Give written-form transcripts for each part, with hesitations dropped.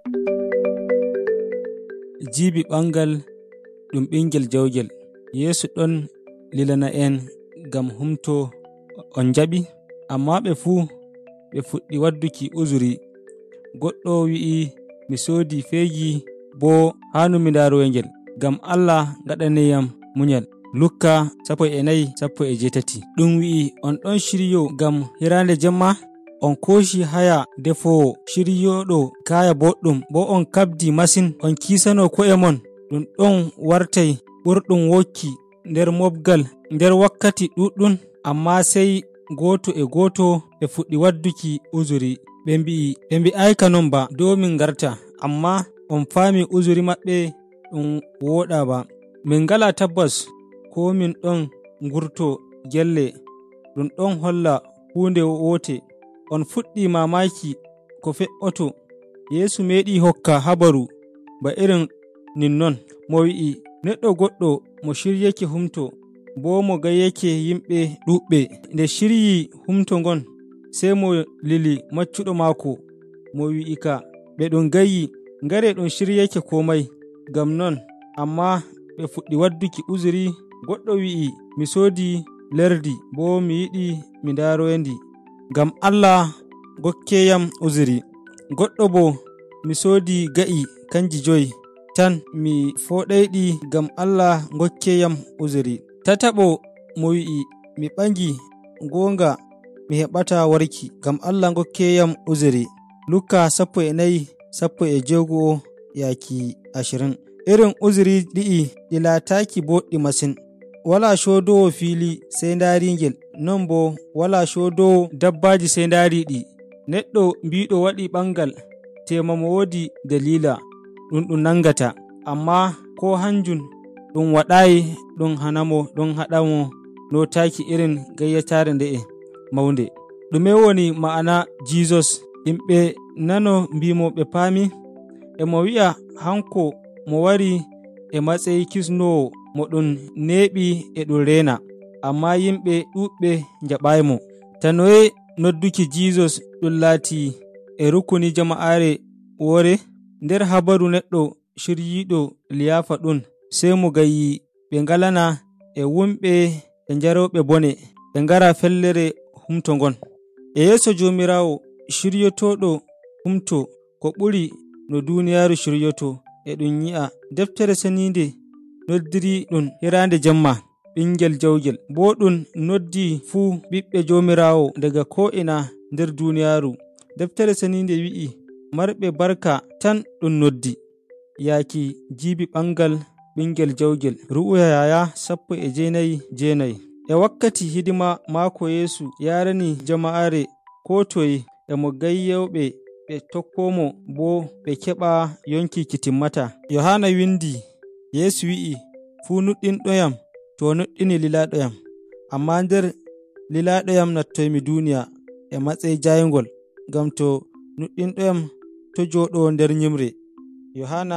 Jiibi ɓangal ɗum ɓingel jawgel. Yeesu ɗon lilana en ngam humto on jaɓi, amma ɓe fuu ɓe fuɗɗi wadduki uzuri. Goɗɗo wi'i, mi soodi feegi bo haanu mi ndaaroye ngel, ngam Allah gaɗaneyam munyal. Lukka 14:18. Ɗum wi'i, on ɗon shiryo ngam hiraande jemma? On kooshi haya defoowo shiryoɗo kaya boɗɗum, bo on kabdi masin, on kiisano ko'e mon. Ɗum ɗon wartay ɓurɗum wokki nder mobgal nder wakkati ɗuɗɗum, amma sey gooto e gooto ɓe fuɗɗi wadduki uzuri. Ɓe mbi'ayka non ba dow min garta, amma on faami uzuri maɓɓe ɗum wooɗa ba. Min ngala tabbas ko min ɗon ngurto gelle, ɗum ɗon holla huunde wote. On fuɗɗi mamaki ko fe'oto. Yeesu meeɗi hokka habaru ba irin ninnon, mo wi'i, neɗɗo goɗɗo mo shiryake humto, bo mo gayyake yimɓe ɗuɓɓe. Nde shiryi humto ngon, sey mo lili maccuɗo maako, mo wi'ika, ɓe ɗum gayyi, ngare ɗum shiryake komai. Ngam non, amma ɓe fuɗɗi wadduki uzuri. Goɗɗo wi'i, mi soodi lerdi, bo mi yiɗi mi ndaaroyendi, ngam Allah gokkeyam uzuri. Goɗɗo bo, mi soodi ga'i kanji 5 tan, mi foɗayɗi, ngam Allah gokkeyam uzuri. Tataɓo mo wi'i, mi ɓangi gonga mi heɓata warki, ngam Allah gokkeyam uzuri. Lukka 14:16-20. Irin uzuri ɗi'i ɗi laataki boɗɗi masin. Wala coodowo fili sey ndaaringel, non bo wala coodowo dabbaji sey ndaariɗi. Neɗɗo mbiɗo waɗi ɓangal tema mo woodi dalila ɗum nangata, amma ko hanjum ɗum waɗayi ɗum hanamo ɗum haɗamo notaki irin gayyatare nde'e maunde. Ɗume woni ma'ana Jesus? Himɓe nano mbimo ɓe paami. E mo wi'a hanko mo wari e matsayi kisnowo mo ɗum neeɓi e ɗum reena, amma yimɓe ɗuɓɓe jaɓaymo. Tanoye nodduki Jesus ɗum laati e rukuni jama'are wore. Nder habaru neɗɗo shiryiɗo liyafa ɗum, sey mo gayyi ɓe ngalana e wumɓe e njaroɓe bone ɓe ngara fellere humto ngon. E yeeso Jomirawo shiryotoɗo humto ko ɓuri no duniyaaru shiryoto, e ɗum yi'a deftere seninde noddiri ɗum hiraande jemma ɓingel jawgel, bo ɗum noddi fuu ɓiɓɓe Jomirawo daga ko'ina nder duniyaaru. Deftere seninde wi'i, marɓe barka tan ɗum noddi yaaki jiibi ɓangal ɓingel jawgel. Ru'uya Yahaya 19:9. E wakkati hidima maako Yeesu yarani jama'are ko toye, e mo gayyoɓe ɓe tokkomo, bo ɓe keɓa yonki kitimmata. Yohana windi, Yeesu wi'i, fuu nuɗɗinɗoyam to nuɗɗini lilaɗoyam, amma nder lilaɗoyam nattoymi duniya e matsayi jayngol, ngam to nuɗɗinɗoyam to joɗo nder nyimre. Yohana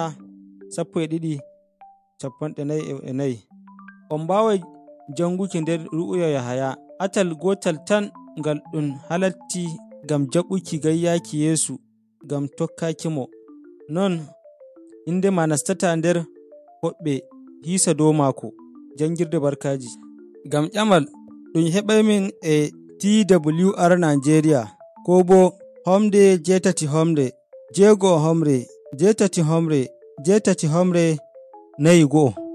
12:44. On mbawai janguki nder ru'uya Yahaya atal gotal tan ngal ɗum halatti ngam jaɓuki gayyaki Yeesu ngam tokkakimo. Non indema nastata nder hoɓɓe hiisa dow maako. Jangirde barkaji. Ngam ƴamal ɗum heɓaymin e TWR Nigeria, ko bo homde 8 homde 6 homre 8 homre 8 homre 4.